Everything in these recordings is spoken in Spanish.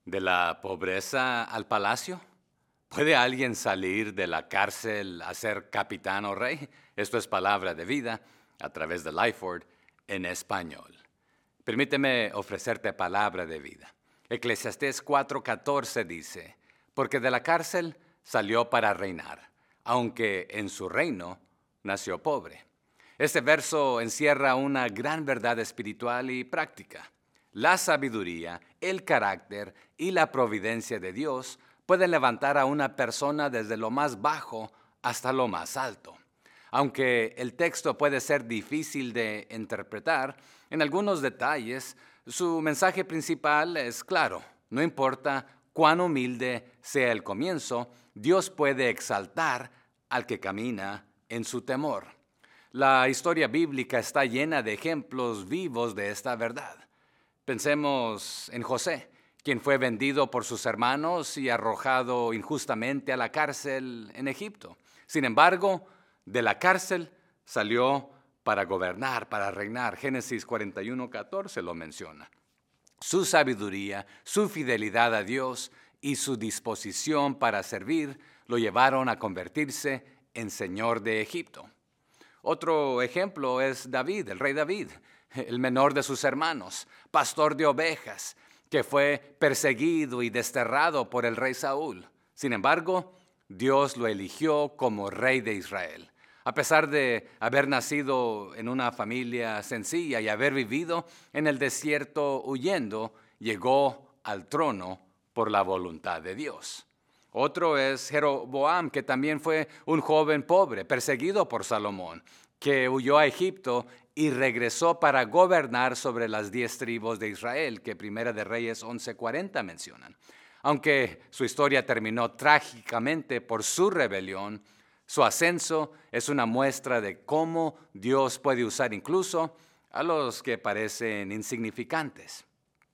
¿De la pobreza al palacio? ¿Puede alguien salir de la cárcel a ser capitán o rey? Esto es palabra de vida a través de Lifeword en español. Permíteme ofrecerte palabra de vida. Eclesiastés 4:14 dice, porque de la cárcel salió para reinar, aunque en su reino nació pobre. Este verso encierra una gran verdad espiritual y práctica. La sabiduría, el carácter y la providencia de Dios pueden levantar a una persona desde lo más bajo hasta lo más alto. Aunque el texto puede ser difícil de interpretar, en algunos detalles, su mensaje principal es claro. No importa cuán humilde sea el comienzo, Dios puede exaltar al que camina en su temor. La historia bíblica está llena de ejemplos vivos de esta verdad. Pensemos en José, quien fue vendido por sus hermanos y arrojado injustamente a la cárcel en Egipto. Sin embargo, de la cárcel salió para gobernar, para reinar. Génesis 41:14 lo menciona. Su sabiduría, su fidelidad a Dios y su disposición para servir lo llevaron a convertirse en señor de Egipto. Otro ejemplo es David, el rey David, el menor de sus hermanos, pastor de ovejas, que fue perseguido y desterrado por el rey Saúl. Sin embargo, Dios lo eligió como rey de Israel. A pesar de haber nacido en una familia sencilla y haber vivido en el desierto huyendo, llegó al trono por la voluntad de Dios. Otro es Jeroboam, que también fue un joven pobre, perseguido por Salomón, que huyó a Egipto y regresó para gobernar sobre las 10 tribus de Israel, que Primera de Reyes 11:40 mencionan. Aunque su historia terminó trágicamente por su rebelión, su ascenso es una muestra de cómo Dios puede usar incluso a los que parecen insignificantes.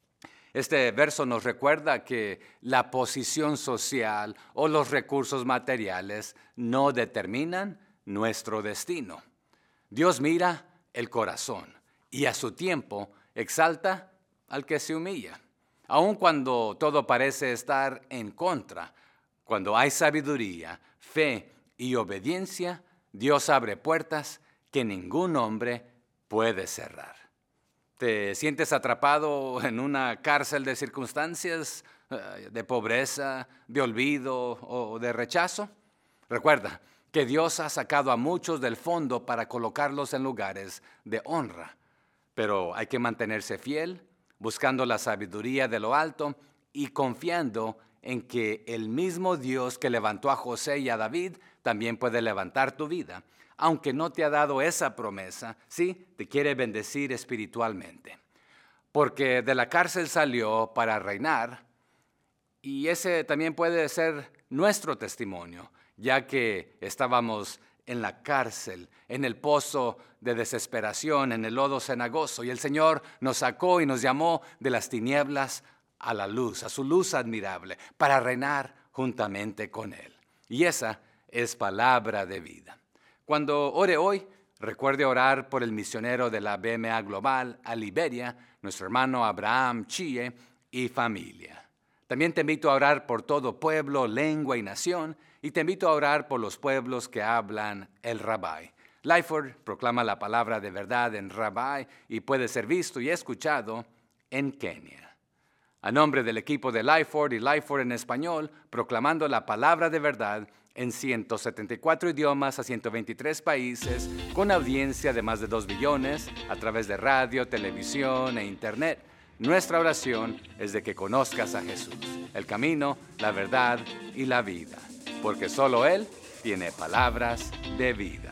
Este verso nos recuerda que la posición social o los recursos materiales no determinan nuestro destino. Dios mira el corazón y a su tiempo exalta al que se humilla. Aun cuando todo parece estar en contra, cuando hay sabiduría, fe y obediencia, Dios abre puertas que ningún hombre puede cerrar. ¿Te sientes atrapado en una cárcel de circunstancias, de pobreza, de olvido o de rechazo? Recuerda que Dios ha sacado a muchos del fondo para colocarlos en lugares de honra. Pero hay que mantenerse fiel, buscando la sabiduría de lo alto y confiando en que el mismo Dios que levantó a José y a David también puede levantar tu vida. Aunque no te ha dado esa promesa, sí, te quiere bendecir espiritualmente. Porque de la cárcel salió para reinar, y ese también puede ser nuestro testimonio, ya que estábamos en la cárcel, en el pozo de desesperación, en el lodo cenagoso, y el Señor nos sacó y nos llamó de las tinieblas a la luz, a su luz admirable, para reinar juntamente con Él. Y esa es palabra de vida. Cuando ore hoy, recuerde orar por el misionero de la BMA Global a Liberia, nuestro hermano Abraham Chie y familia. También te invito a orar por todo pueblo, lengua y nación, y te invito a orar por los pueblos que hablan el Rabbi. Lifeword proclama la palabra de verdad en Rabbi y puede ser visto y escuchado en Kenia. A nombre del equipo de Lifeword y Lifeword en español, proclamando la palabra de verdad en 174 idiomas a 123 países, con audiencia de más de 2 billones a través de radio, televisión e internet. Nuestra oración es de que conozcas a Jesús, el camino, la verdad y la vida, porque solo Él tiene palabras de vida.